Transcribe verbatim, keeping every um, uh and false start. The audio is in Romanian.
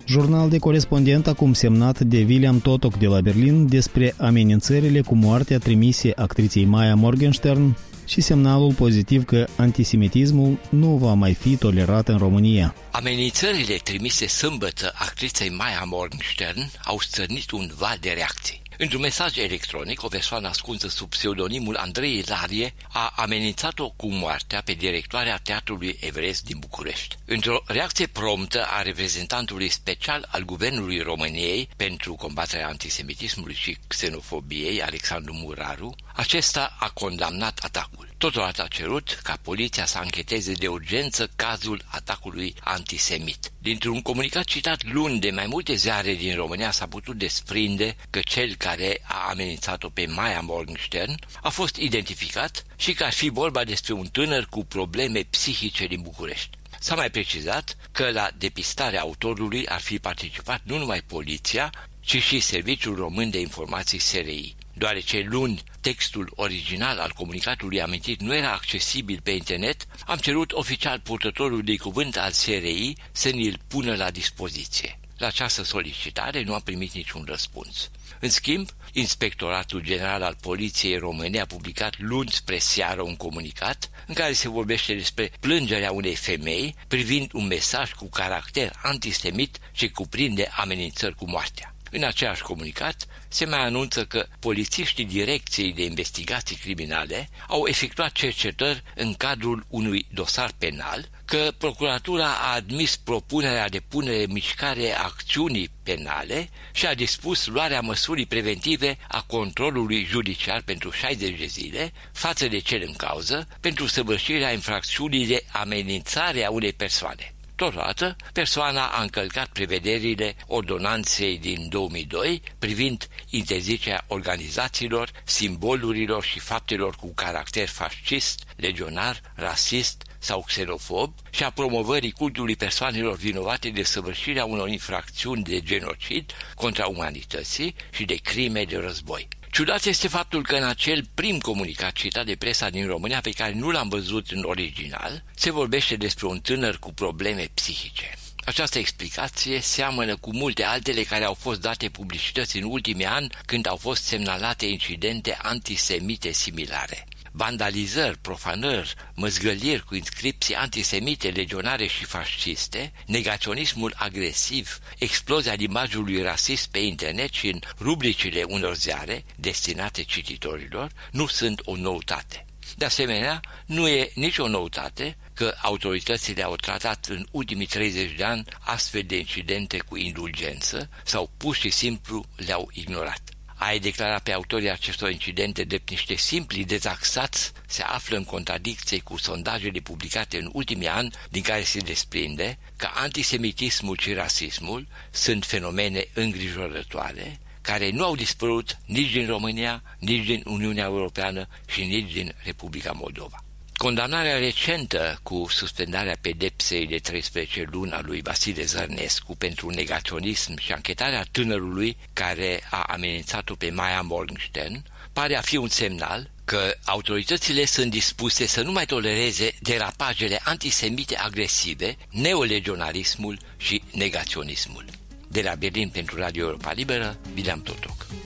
Jurnal de corespondent acum semnat de William Totok de la Berlin despre amenințările cu moartea trimise actriței Maya Morgenstern și semnalul pozitiv că antisemitismul nu va mai fi tolerat în România. Amenințările trimise sâmbătă actriței Maya Morgenstern au stârnit un val de reacții. Într-un mesaj electronic, o persoană ascunsă sub pseudonimul Andrei Ilarie a amenințat-o cu moartea pe directoarea Teatrului Everest din București. Într-o reacție promptă a reprezentantului special al Guvernului României pentru combaterea antisemitismului și xenofobiei, Alexandru Muraru, acesta a condamnat atacul. Totodată a cerut ca poliția să ancheteze de urgență cazul atacului antisemit. Dintr-un comunicat citat luni de mai multe ziare din România s-a putut desprinde că cel care a amenințat-o pe Maya Morgenstern a fost identificat și că ar fi vorba despre un tânăr cu probleme psihice din București. S-a mai precizat că la depistarea autorului ar fi participat nu numai poliția, ci și Serviciul Român de Informații S R I. Deoarece luni textul original al comunicatului amintit nu era accesibil pe internet, am cerut oficial purtătorul de cuvânt al S R I să ni-l pună la dispoziție. La această solicitare nu am primit niciun răspuns. În schimb, Inspectoratul General al Poliției Române a publicat luni spre seară un comunicat în care se vorbește despre plângerea unei femei privind un mesaj cu caracter antisemit ce cuprinde amenințări cu moartea. În același comunicat se mai anunță că polițiștii Direcției de Investigații Criminale au efectuat cercetări în cadrul unui dosar penal, că procuratura a admis propunerea de punere în mișcare a acțiunii penale și a dispus luarea măsurii preventive a controlului judiciar pentru șaizeci de zile față de cel în cauză pentru săvârșirea infracțiunii de amenințare a unei persoane. Totodată, persoana a încălcat prevederile ordonanței din două mii doi privind interzicerea organizațiilor, simbolurilor și faptelor cu caracter fascist, legionar, rasist sau xenofob și a promovării cultului persoanelor vinovate de săvârșirea unor infracțiuni de genocid contra umanității și de crime de război. Ciudat este faptul că în acel prim comunicat citat de presa din România, pe care nu l-am văzut în original, se vorbește despre un tânăr cu probleme psihice. Această explicație seamănă cu multe altele care au fost date publicității în ultimii ani când au fost semnalate incidente antisemite similare. Vandalizări, profanări, măzgăliri cu inscripții antisemite, legionare și fasciste, negaționismul agresiv, explozia imajului rasist pe internet și în rubricile unor ziare destinate cititorilor nu sunt o noutate. De asemenea, nu e nicio noutate că autoritățile au tratat în ultimii treizeci de ani astfel de incidente cu indulgență sau pur și simplu le-au ignorat. A-i declara pe autorii acestor incidente drept niște simpli dezaxați se află în contradicție cu sondajele publicate în ultimii ani, din care se desprinde că antisemitismul și rasismul sunt fenomene îngrijorătoare, care nu au dispărut nici din România, nici din Uniunea Europeană și nici din Republica Moldova. Condamnarea recentă cu suspendarea pedepsei de treisprezece luni a lui Vasile Zărnescu pentru negaționism și anchetarea tânărului care a amenințat-o pe Maya Morgenstern pare a fi un semnal că autoritățile sunt dispuse să nu mai tolereze derapajele antisemite agresive, neolegionarismul și negaționismul. De la Berlin pentru Radio Europa Liberă, William Totok.